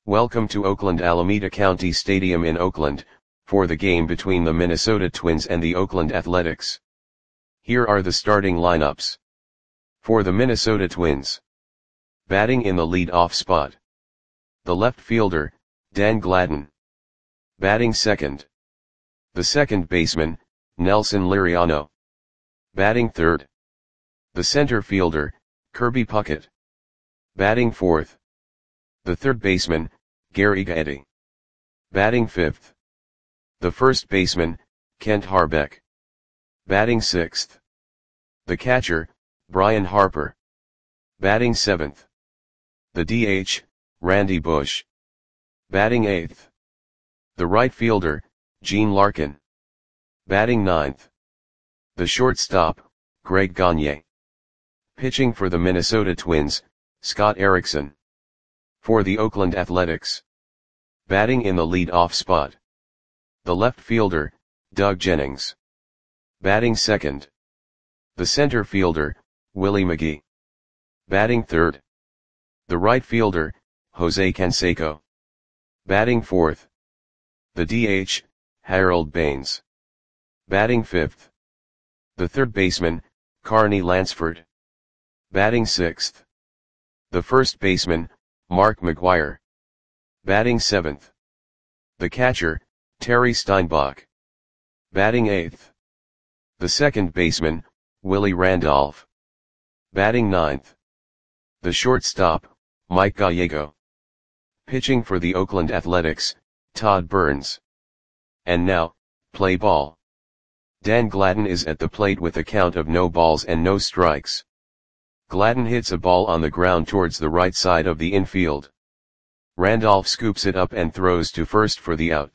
Welcome to Oakland Alameda County Stadium in Oakland, for the game between the Minnesota Twins and the Oakland Athletics. Here are the starting lineups. For the Minnesota Twins. Batting in the lead-off spot. The left fielder, Dan Gladden. Batting second. The second baseman, Nelson Liriano. Batting third. The center fielder, Kirby Puckett. Batting fourth. The third baseman, Gary Gaetti. Batting fifth. The first baseman, Kent Hrbek. Batting sixth. The catcher, Brian Harper. Batting seventh. The DH, Randy Bush. Batting eighth. The right fielder, Gene Larkin. Batting ninth. The shortstop, Greg Gagne. Pitching for the Minnesota Twins, Scott Erickson. For the Oakland Athletics. Batting in the lead-off spot. The left fielder, Doug Jennings. Batting second. The center fielder, Willie McGee. Batting third. The right fielder, Jose Canseco. Batting fourth. The DH, Harold Baines. Batting fifth. The third baseman, Carney Lansford. Batting sixth. The first baseman, Mark McGwire. Batting seventh. The catcher, Terry Steinbach. Batting eighth. The second baseman, Willie Randolph. Batting ninth. The shortstop, Mike Gallego. Pitching for the Oakland Athletics, Todd Burns. And now, play ball. Dan Gladden is at the plate with a count of no balls and no strikes. Gladden hits a ball on the ground towards the right side of the infield. Randolph scoops it up and throws to first for the out.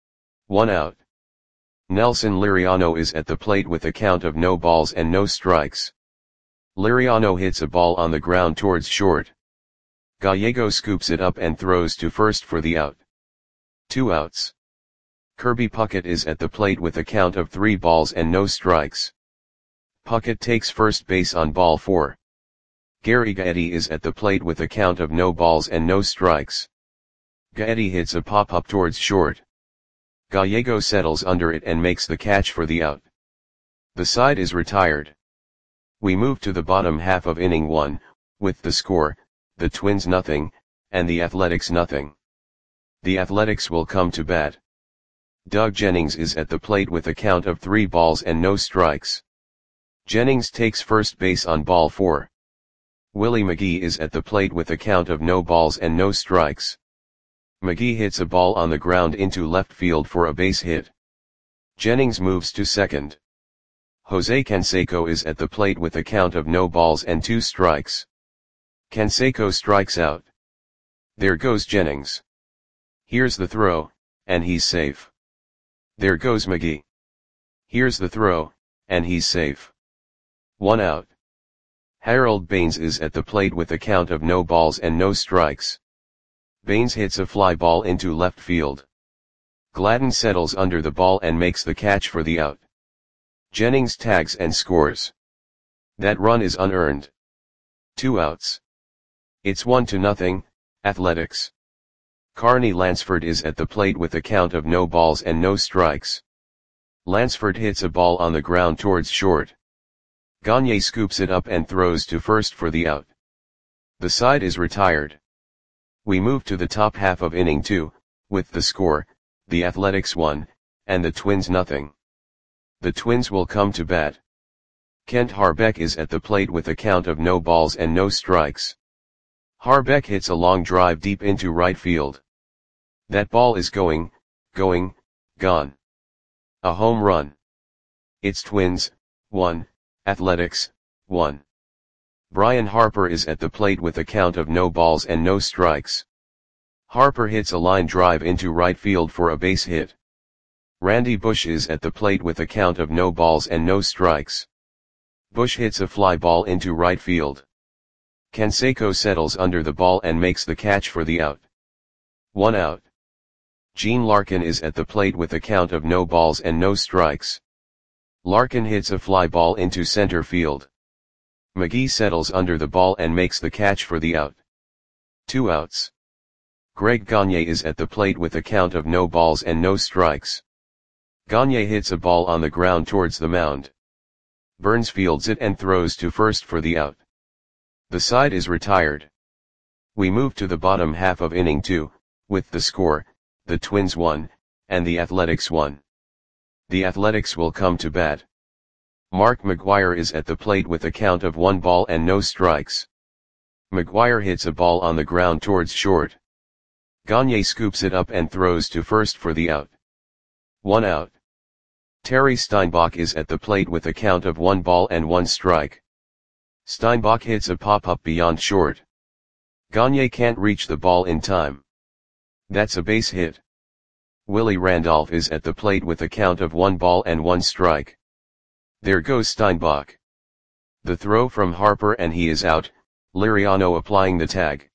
1 out. Nelson Liriano is at the plate with a count of no balls and no strikes. Liriano hits a ball on the ground towards short. Gallego scoops it up and throws to first for the out. 2 outs. Kirby Puckett is at the plate with a count of 3 balls and no strikes. Puckett takes first base on ball 4. Gary Gaetti is at the plate with a count of no balls and no strikes. Gaetti hits a pop-up towards short. Gallego settles under it and makes the catch for the out. The side is retired. We move to the bottom half of inning 1, with the score, the Twins nothing, and the Athletics nothing. The Athletics will come to bat. Doug Jennings is at the plate with a count of 3 balls and no strikes. Jennings takes first base on ball 4. Willie McGee is at the plate with a count of no balls and no strikes. McGee hits a ball on the ground into left field for a base hit. Jennings moves to second. Jose Canseco is at the plate with a count of no balls and 2 strikes. Canseco strikes out. There goes Jennings. Here's the throw, and he's safe. There goes McGee. Here's the throw, and he's safe. 1 out. Harold Baines is at the plate with a count of no balls and no strikes. Baines hits a fly ball into left field. Gladden settles under the ball and makes the catch for the out. Jennings tags and scores. That run is unearned. 2 outs. It's 1-0, Athletics. Carney Lansford is at the plate with a count of no balls and no strikes. Lansford hits a ball on the ground towards short. Gagne scoops it up and throws to first for the out. The side is retired. We move to the top half of inning 2, with the score, the Athletics 1, and the Twins nothing. The Twins will come to bat. Kent Hrbek is at the plate with a count of no balls and no strikes. Hrbek hits a long drive deep into right field. That ball is gone. A home run. It's Twins, 1. Athletics, 1. Brian Harper is at the plate with a count of no balls and no strikes. Harper hits a line drive into right field for a base hit. Randy Bush is at the plate with a count of no balls and no strikes. Bush hits a fly ball into right field. Canseco settles under the ball and makes the catch for the out. 1 out. Gene Larkin is at the plate with a count of no balls and no strikes. Larkin hits a fly ball into center field. McGee settles under the ball and makes the catch for the out. 2 outs. Greg Gagne is at the plate with a count of no balls and no strikes. Gagne hits a ball on the ground towards the mound. Burns fields it and throws to first for the out. The side is retired. We move to the bottom half of inning 2, with the score, the Twins 1, and the Athletics 1. The Athletics will come to bat. Mark McGwire is at the plate with a count of 1 ball and no strikes. McGwire hits a ball on the ground towards short. Gagne scoops it up and throws to first for the out. 1 out. Terry Steinbach is at the plate with a count of 1 ball and 1 strike. Steinbach hits a pop-up beyond short. Gagne can't reach the ball in time. That's a base hit. Willie Randolph is at the plate with a count of 1 ball and 1 strike. There goes Steinbach. The throw from Harper and he is out, Liriano applying the tag.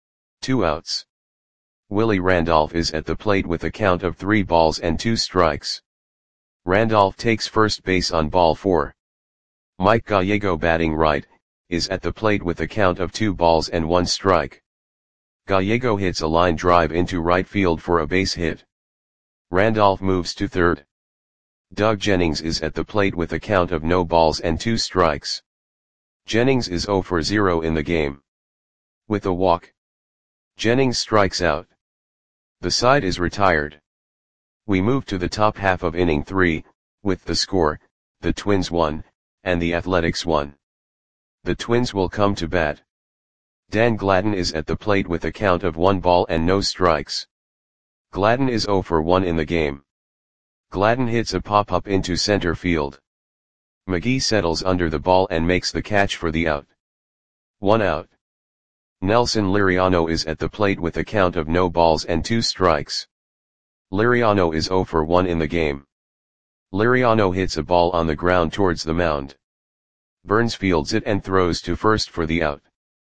2 outs. Willie Randolph is at the plate with a count of 3 balls and 2 strikes. Randolph takes first base on ball 4. Mike Gallego, batting right, is at the plate with a count of 2 balls and 1 strike. Gallego hits a line drive into right field for a base hit. Randolph moves to third. Doug Jennings is at the plate with a count of no balls and 2 strikes. Jennings is 0 for 0 in the game. With a walk, Jennings strikes out. The side is retired. We move to the top half of inning 3, with the score, the Twins 1, and the Athletics 1. The Twins will come to bat. Dan Gladden is at the plate with a count of 1 ball and no strikes. Gladden is 0 for 1 in the game. Gladden hits a pop-up into center field. McGee settles under the ball and makes the catch for the out. 1 out. Nelson Liriano is at the plate with a count of no balls and 2 strikes. Liriano is 0 for 1 in the game. Liriano hits a ball on the ground towards the mound. Burns fields it and throws to first for the out.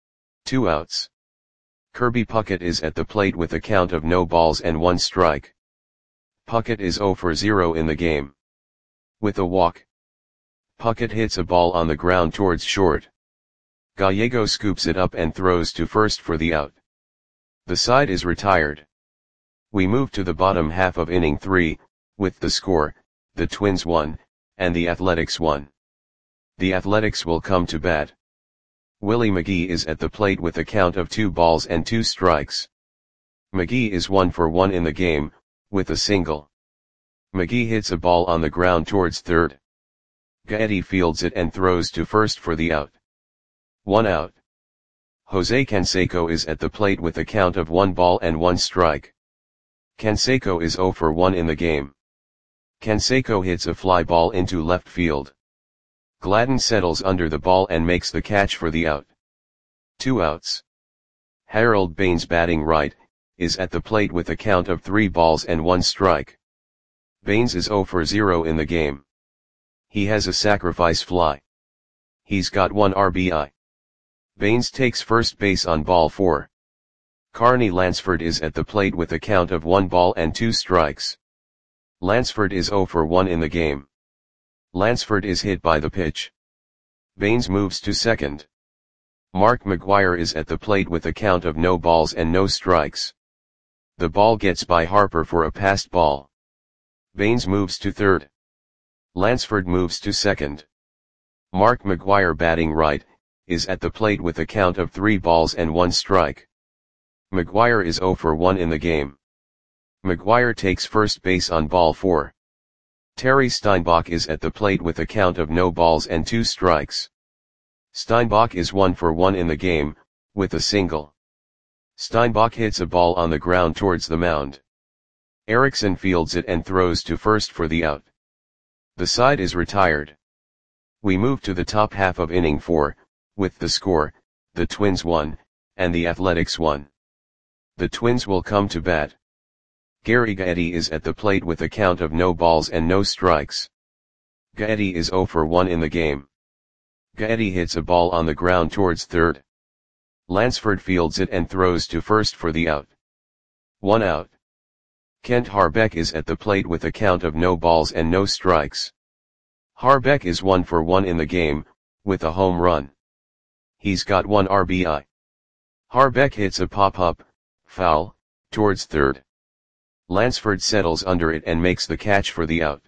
2 outs. Kirby Puckett is at the plate with a count of no balls and 1 strike. Puckett is 0 for 0 in the game. With a walk, Puckett hits a ball on the ground towards short. Gallego scoops it up and throws to first for the out. The side is retired. We move to the bottom half of inning 3, with the score, the Twins 1, and the Athletics 1. The Athletics will come to bat. Willie McGee is at the plate with a count of 2 balls and 2 strikes. McGee is 1 for 1 in the game, with a single. McGee hits a ball on the ground towards third. Gaetti fields it and throws to first for the out. 1 out. Jose Canseco is at the plate with a count of 1 ball and 1 strike. Canseco is 0 for 1 in the game. Canseco hits a fly ball into left field. Gladden settles under the ball and makes the catch for the out. 2 outs. Harold Baines, batting right, is at the plate with a count of 3 balls and 1 strike. Baines is 0 for 0 in the game. He has a sacrifice fly. He's got 1 RBI. Baines takes first base on ball 4. Carney Lansford is at the plate with a count of 1 ball and 2 strikes. Lansford is 0 for 1 in the game. Lansford is hit by the pitch. Baines moves to second. Mark McGwire is at the plate with a count of no balls and no strikes. The ball gets by Harper for a passed ball. Baines moves to third. Lansford moves to second. Mark McGwire, batting right, is at the plate with a count of 3 balls and 1 strike. McGwire is 0 for 1 in the game. McGwire takes first base on ball 4. Terry Steinbach is at the plate with a count of no balls and 2 strikes. Steinbach is 1 for 1 in the game, with a single. Steinbach hits a ball on the ground towards the mound. Erickson fields it and throws to first for the out. The side is retired. We move to the top half of inning 4, with the score, the Twins 1, and the Athletics 1. The Twins will come to bat. Gary Gaetti is at the plate with a count of no balls and no strikes. Gaetti is 0 for 1 in the game. Gaetti hits a ball on the ground towards third. Lansford fields it and throws to first for the out. 1 out. Kent Harbeck is at the plate with a count of no balls and no strikes. Harbeck is 1 for 1 in the game, with a home run. He's got 1 RBI. Harbeck hits a pop-up, foul, towards third. Lansford settles under it and makes the catch for the out.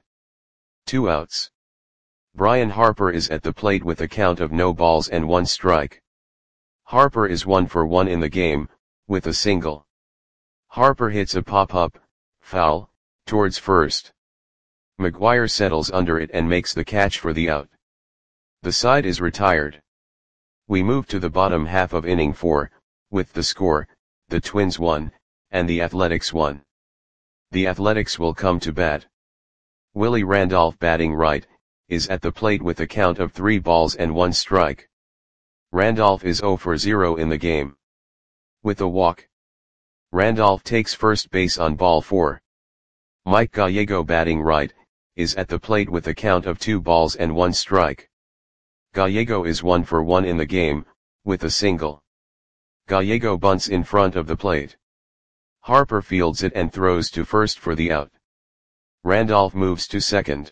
2 outs. Brian Harper is at the plate with a count of no balls and 1 strike. Harper is 1 for 1 in the game, with a single. Harper hits a pop-up, foul, towards first. McGuire settles under it and makes the catch for the out. The side is retired. We move to the bottom half of inning 4, with the score, the Twins 1, and the Athletics 1. The Athletics will come to bat. Willie Randolph, batting right, is at the plate with a count of 3 balls and 1 strike. Randolph is 0 for 0 in the game. With a walk, Randolph takes first base on ball 4. Mike Gallego, batting right, is at the plate with a count of 2 balls and 1 strike. Gallego is 1 for 1 in the game, with a single. Gallego bunts in front of the plate. Harper fields it and throws to first for the out. Randolph moves to second.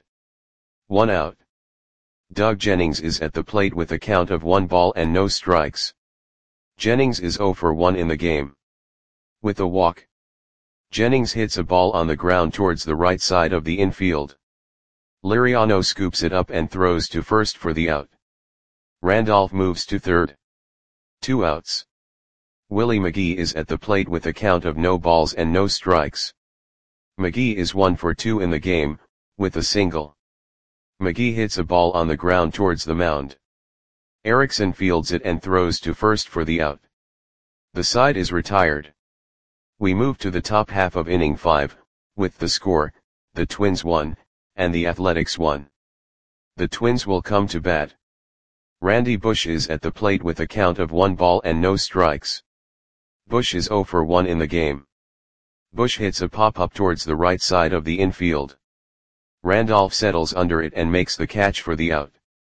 1 out. Doug Jennings is at the plate with a count of 1 ball and no strikes. Jennings is 0 for 1 in the game. With a walk, Jennings hits a ball on the ground towards the right side of the infield. Liriano scoops it up and throws to first for the out. Randolph moves to third. 2 outs. Willie McGee is at the plate with a count of no balls and no strikes. McGee is 1 for 2 in the game, with a single. McGee hits a ball on the ground towards the mound. Erickson fields it and throws to first for the out. The side is retired. We move to the top half of inning 5, with the score, the Twins 1, and the Athletics 1. The Twins will come to bat. Randy Bush is at the plate with a count of 1 ball and no strikes. Bush is 0 for 1 in the game. Bush hits a pop-up towards the right side of the infield. Randolph settles under it and makes the catch for the out.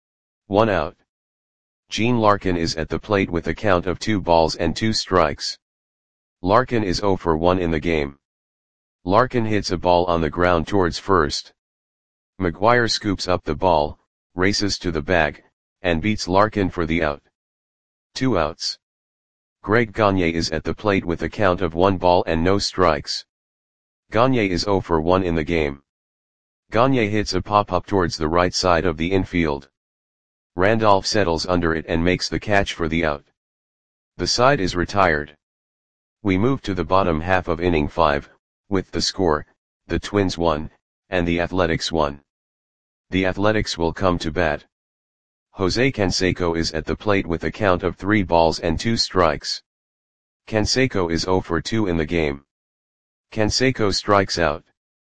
1 out. Gene Larkin is at the plate with a count of 2 balls and 2 strikes. Larkin is 0 for 1 in the game. Larkin hits a ball on the ground towards first. McGuire scoops up the ball, races to the bag, and beats Larkin for the out. 2 outs. Greg Gagne is at the plate with a count of 1 ball and no strikes. Gagne is 0 for 1 in the game. Gagne hits a pop-up towards the right side of the infield. Randolph settles under it and makes the catch for the out. The side is retired. We move to the bottom half of inning 5, with the score, the Twins 1, and the Athletics 1. The Athletics will come to bat. Jose Canseco is at the plate with a count of 3 balls and 2 strikes. Canseco is 0 for 2 in the game. Canseco strikes out.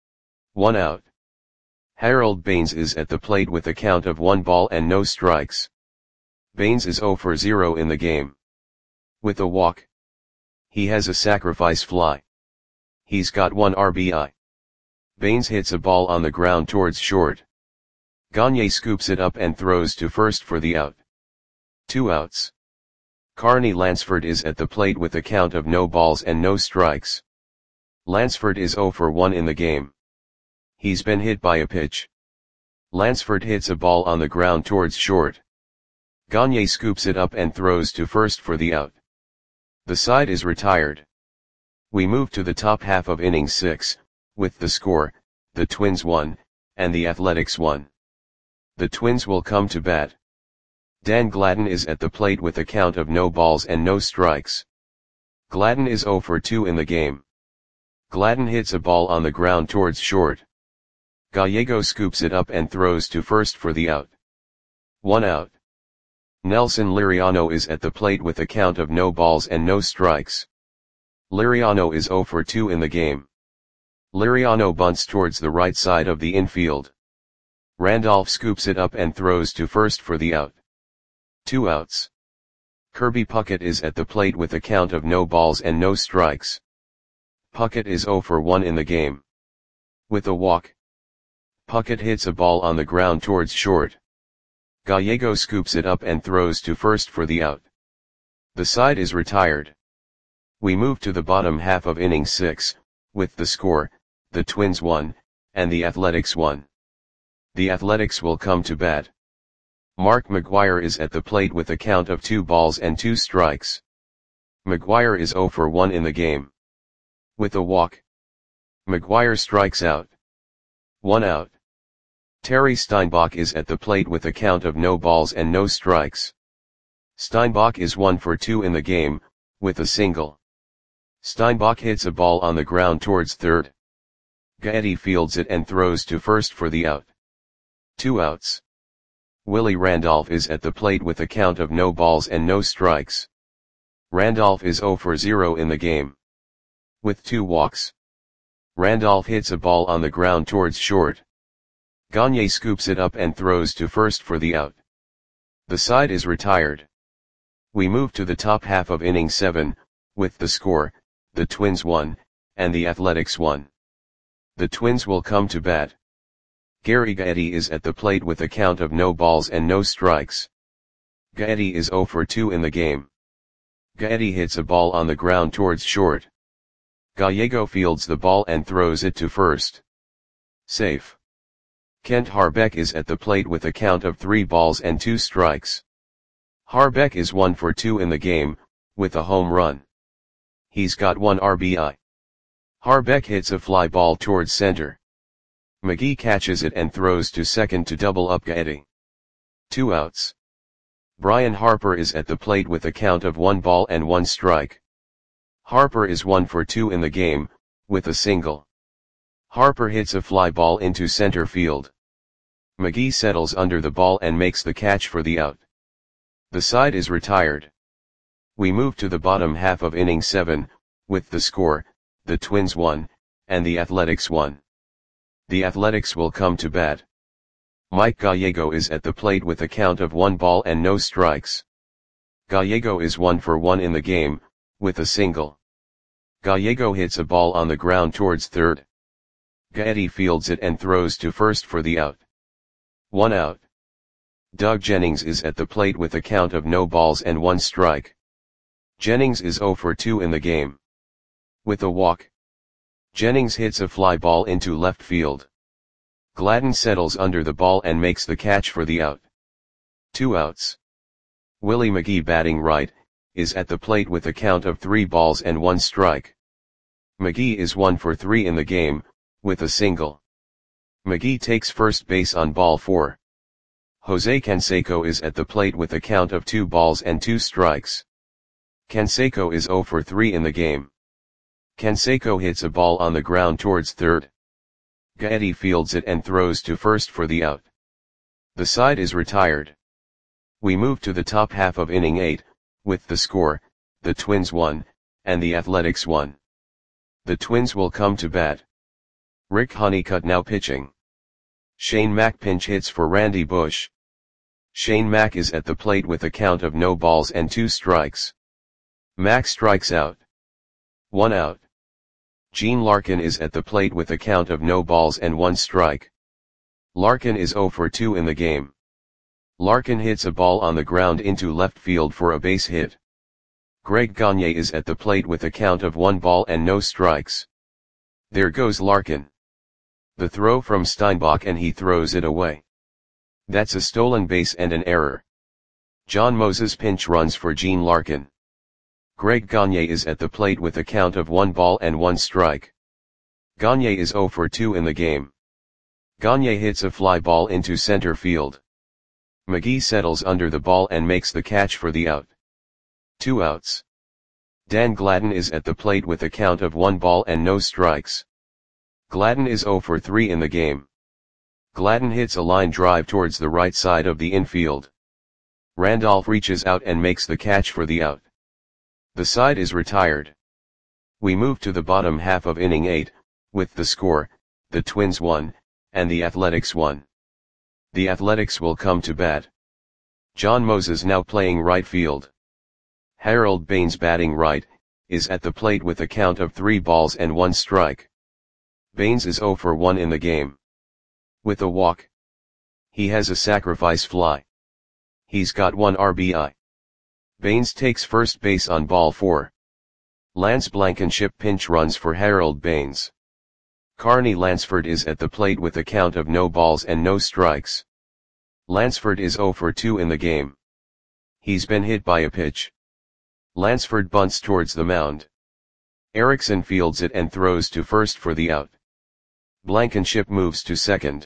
1 out. Harold Baines is at the plate with a count of 1 ball and no strikes. Baines is 0 for 0 in the game. With a walk, he has a sacrifice fly. He's got 1 RBI. Baines hits a ball on the ground towards short. Gagne scoops it up and throws to first for the out. 2 outs. Carney Lansford is at the plate with a count of no balls and no strikes. Lansford is 0 for 1 in the game. He's been hit by a pitch. Lansford hits a ball on the ground towards short. Gagne scoops it up and throws to first for the out. The side is retired. We move to the top half of inning 6, with the score, the Twins 1, and the Athletics 1. The Twins will come to bat. Dan Gladden is at the plate with a count of no balls and no strikes. Gladden is 0 for 2 in the game. Gladden hits a ball on the ground towards short. Gallego scoops it up and throws to first for the out. 1 out. Nelson Liriano is at the plate with a count of no balls and no strikes. Liriano is 0 for 2 in the game. Liriano bunts towards the right side of the infield. Randolph scoops it up and throws to first for the out. 2 outs. Kirby Puckett is at the plate with a count of no balls and no strikes. Puckett is 0 for 1 in the game. With a walk, Puckett hits a ball on the ground towards short. Gallego scoops it up and throws to first for the out. The side is retired. We move to the bottom half of inning 6, with the score, the Twins 1, and the Athletics 1. The Athletics will come to bat. Mark McGuire is at the plate with a count of 2 balls and 2 strikes. McGuire is 0 for 1 in the game. With a walk, McGuire strikes out. 1 out. Terry Steinbach is at the plate with a count of no balls and no strikes. Steinbach is 1 for 2 in the game, with a single. Steinbach hits a ball on the ground towards third. Gaetti fields it and throws to first for the out. 2 outs. Willie Randolph is at the plate with a count of no balls and no strikes. Randolph is 0 for 0 in the game. With 2 walks, Randolph hits a ball on the ground towards short. Gagne scoops it up and throws to first for the out. The side is retired. We move to the top half of inning 7, with the score, the Twins 1, and the Athletics 1. The Twins will come to bat. Gary Gaetti is at the plate with a count of no balls and no strikes. Gaetti is 0 for 2 in the game. Gaetti hits a ball on the ground towards short. Gallego fields the ball and throws it to first. Safe. Kent Harbeck is at the plate with a count of 3 balls and 2 strikes. Harbeck is 1 for 2 in the game, with a home run. He's got 1 RBI. Harbeck hits a fly ball towards center. McGee catches it and throws to second to double up Gaetti. 2 outs. Brian Harper is at the plate with a count of 1 ball and 1 strike. Harper is 1 for 2 in the game, with a single. Harper hits a fly ball into center field. McGee settles under the ball and makes the catch for the out. The side is retired. We move to the bottom half of inning 7, with the score, the Twins 1, and the Athletics 1. The Athletics will come to bat. Mike Gallego is at the plate with a count of 1 ball and no strikes. Gallego is 1 for 1 in the game, with a single. Gallego hits a ball on the ground towards third. Gaetti fields it and throws to first for the out. 1 out. Doug Jennings is at the plate with a count of no balls and 1 strike. Jennings is 0 for 2 in the game. With a walk, Jennings hits a fly ball into left field. Gladden settles under the ball and makes the catch for the out. 2 outs. Willie McGee, batting right, is at the plate with a count of 3 balls and 1 strike. McGee is 1 for 3 in the game, with a single. McGee takes first base on ball 4. Jose Canseco is at the plate with a count of 2 balls and 2 strikes. Canseco is 0 for 3 in the game. Canseco hits a ball on the ground towards third. Gaetti fields it and throws to first for the out. The side is retired. We move to the top half of inning 8, with the score, the Twins 1, and the Athletics 1. The Twins will come to bat. Rick Honeycutt now pitching. Shane Mack pinch hits for Randy Bush. Shane Mack is at the plate with a count of no balls and 2 strikes. Mack strikes out. 1 out. Gene Larkin is at the plate with a count of no balls and 1 strike. Larkin is 0 for 2 in the game. Larkin hits a ball on the ground into left field for a base hit. Greg Gagne is at the plate with a count of 1 ball and no strikes. There goes Larkin. The throw from Steinbach and he throws it away. That's a stolen base and an error. John Moses pinch runs for Gene Larkin. Greg Gagne is at the plate with a count of 1 ball and 1 strike. Gagne is 0 for 2 in the game. Gagne hits a fly ball into center field. McGee settles under the ball and makes the catch for the out. 2 outs. Dan Gladden is at the plate with a count of 1 ball and no strikes. Gladden is 0 for 3 in the game. Gladden hits a line drive towards the right side of the infield. Randolph reaches out and makes the catch for the out. The side is retired. We move to the bottom half of inning 8, with the score, the Twins 1, and the Athletics 1. The Athletics will come to bat. John Moses now playing right field. Harold Baines, batting right, is at the plate with a count of 3 balls and 1 strike. Baines is 0 for 1 in the game. With a walk, he has a sacrifice fly. He's got 1 RBI. Baines takes first base on ball 4. Lance Blankenship pinch runs for Harold Baines. Carney Lansford is at the plate with a count of no balls and no strikes. Lansford is 0 for 2 in the game. He's been hit by a pitch. Lansford bunts towards the mound. Erickson fields it and throws to first for the out. Blankenship moves to second.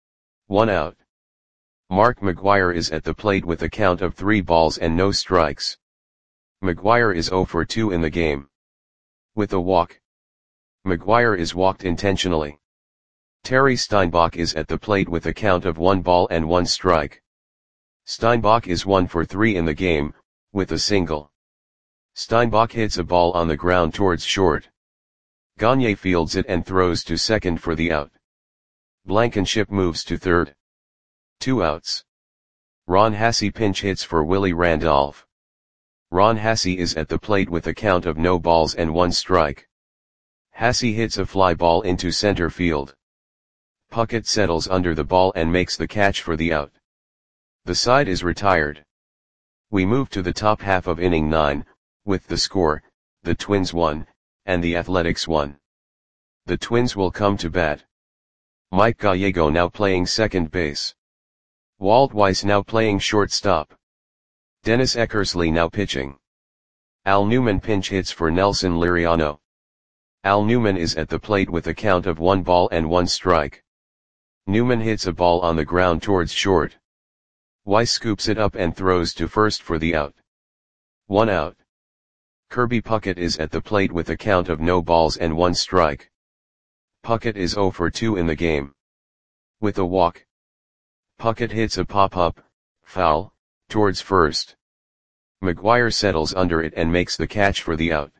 1 out. Mark McGuire is at the plate with a count of 3 balls and no strikes. McGuire is 0 for 2 in the game. With a walk. McGuire is walked intentionally. Terry Steinbach is at the plate with a count of 1 ball and 1 strike. Steinbach is 1 for 3 in the game, with a single. Steinbach hits a ball on the ground towards short. Gagne fields it and throws to second for the out. Blankenship moves to third. 2 outs. Ron Hassey pinch hits for Willie Randolph. Ron Hassey is at the plate with a count of no balls and 1 strike. Hassey hits a fly ball into center field. Puckett settles under the ball and makes the catch for the out. The side is retired. We move to the top half of inning 9, with the score, the Twins 1, and the Athletics 1. The Twins will come to bat. Mike Gallego now playing second base. Walt Weiss now playing shortstop. Dennis Eckersley now pitching. Al Newman pinch hits for Nelson Liriano. Al Newman is at the plate with a count of 1 ball and 1 strike. Newman hits a ball on the ground towards short. Weiss scoops it up and throws to first for the out. 1 out. Kirby Puckett is at the plate with a count of no balls and 1 strike. Puckett is 0 for 2 in the game. With a walk. Puckett hits a pop-up, foul, towards first. McGuire settles under it and makes the catch for the out.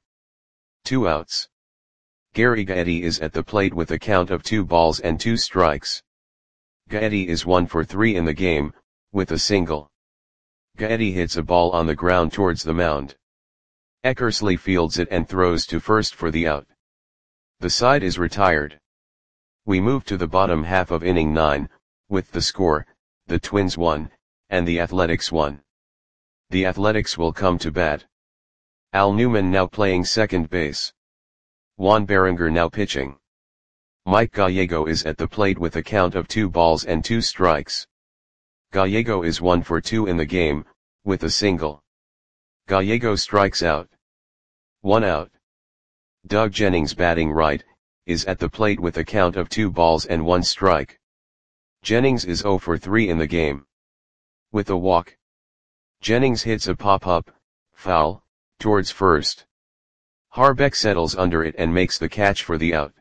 2 outs. Gary Gaetti is at the plate with a count of 2 balls and 2 strikes. Gaetti is 1 for 3 in the game, with a single. Gaetti hits a ball on the ground towards the mound. Eckersley fields it and throws to first for the out. The side is retired. We move to the bottom half of inning 9, with the score, the Twins 1, and the Athletics 1. The Athletics will come to bat. Al Newman now playing second base. Juan Berenger now pitching. Mike Gallego is at the plate with a count of 2 balls and 2 strikes. Gallego is 1 for 2 in the game, with a single. Gallego strikes out. 1 out. Doug Jennings batting right, is at the plate with a count of 2 balls and 1 strike. Jennings is 0 for 3 in the game. With a walk. Jennings hits a pop-up, foul, towards first. Harbeck settles under it and makes the catch for the out.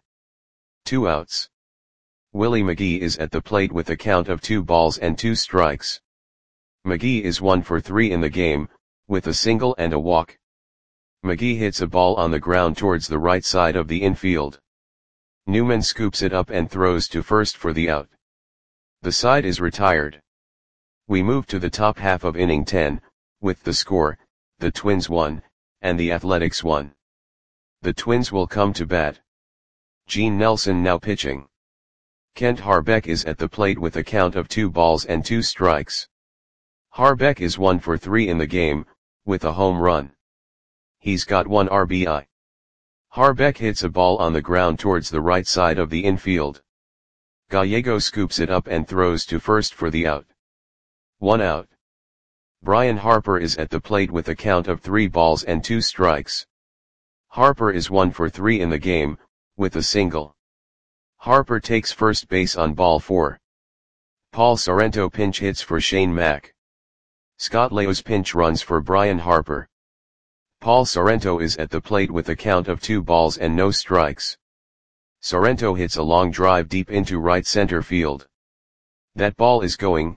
2 outs. Willie McGee is at the plate with a count of 2 balls and 2 strikes. McGee is 1 for 3 in the game, with a single and a walk. McGee hits a ball on the ground towards the right side of the infield. Newman scoops it up and throws to first for the out. The side is retired. We move to the top half of inning 10, with the score, the Twins 1, and the Athletics 1. The Twins will come to bat. Gene Nelson now pitching. Kent Harbeck is at the plate with a count of 2 balls and 2 strikes. Harbeck is 1 for 3 in the game, with a home run. He's got 1 RBI. Harbeck hits a ball on the ground towards the right side of the infield. Gallego scoops it up and throws to first for the out. 1 out. Brian Harper is at the plate with a count of 3 balls and 2 strikes. Harper is 1 for 3 in the game, with a single. Harper takes first base on ball 4. Paul Sorrento pinch hits for Shane Mack. Scott Leos pinch runs for Brian Harper. Paul Sorrento is at the plate with a count of 2 balls and no strikes. Sorrento hits a long drive deep into right center field. That ball is gone.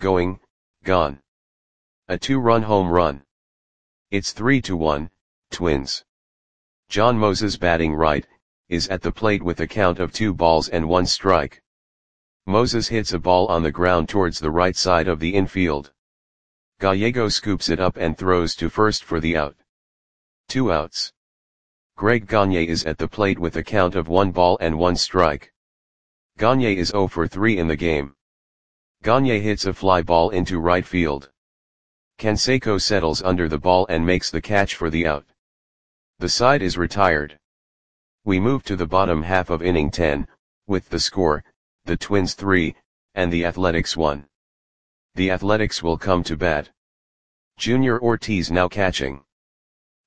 A 2-run home run. It's 3-1, Twins. John Moses batting right, is at the plate with a count of 2 balls and 1 strike. Moses hits a ball on the ground towards the right side of the infield. Gallego scoops it up and throws to first for the out. 2 outs. Greg Gagne is at the plate with a count of 1 ball and 1 strike. Gagne is 0 for 3 in the game. Gagne hits a fly ball into right field. Canseco settles under the ball and makes the catch for the out. The side is retired. We move to the bottom half of inning 10, with the score, the Twins 3, and the Athletics 1. The Athletics will come to bat. Junior Ortiz now catching.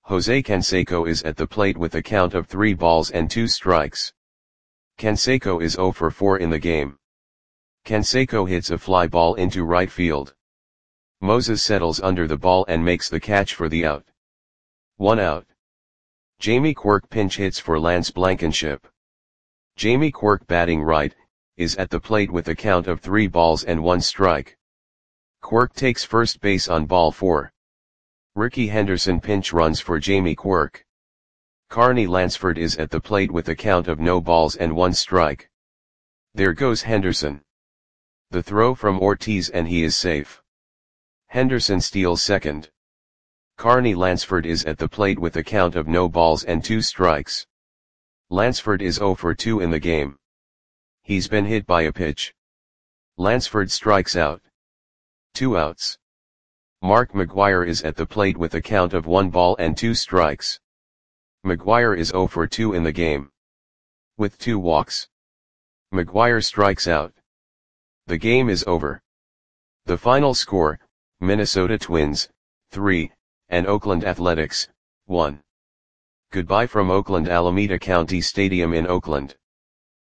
Jose Canseco is at the plate with a count of 3 balls and 2 strikes. Canseco is 0 for 4 in the game. Canseco hits a fly ball into right field. Moses settles under the ball and makes the catch for the out. 1 out. Jamie Quirk pinch hits for Lance Blankenship. Jamie Quirk, batting right, is at the plate with a count of 3 balls and 1 strike. Quirk takes first base on ball 4. Ricky Henderson pinch runs for Jamie Quirk. Carney Lansford is at the plate with a count of no balls and 1 strike. There goes Henderson. The throw from Ortiz and he is safe. Henderson steals second. Carney Lansford is at the plate with a count of no balls and 2 strikes. Lansford is 0 for 2 in the game. He's been hit by a pitch. Lansford strikes out. 2 outs. Mark McGwire is at the plate with a count of 1 ball and 2 strikes. McGwire is 0 for 2 in the game. With 2 walks. McGwire strikes out. The game is over. The final score, Minnesota Twins, 3, and Oakland Athletics, 1. Goodbye from Oakland Alameda County Stadium in Oakland.